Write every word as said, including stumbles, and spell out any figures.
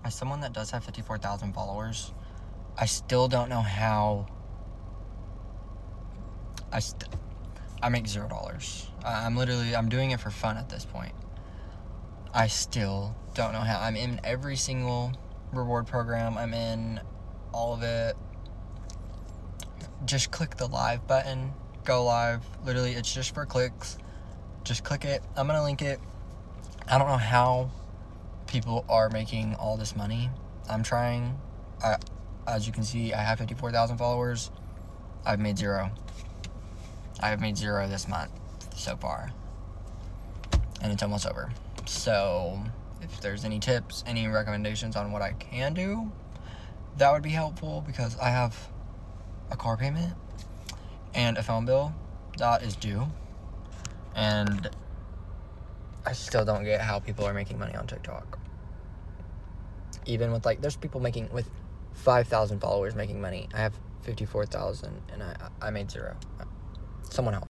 as someone that does have fifty-four thousand followers, I still don't know how. I st- I make zero dollars. I'm literally I'm doing it for fun at this point. I still don't know how. I'm in every single reward program. I'm in all of it. Just click the live button. Go live. Literally, it's just for clicks. Just click it. I'm gonna link it. I don't know how people are making all this money. I'm trying. I, as you can see, I have fifty-four thousand followers. I've made zero. I have made zero this month so far. And it's almost over. So, if there's any tips, any recommendations on what I can do, that would be helpful, because I have a car payment and a phone bill that is due. And I still don't get how people are making money on TikTok. Even with, like, there's people making, with five thousand followers making money. I have fifty-four thousand, and I, I made zero. Someone help.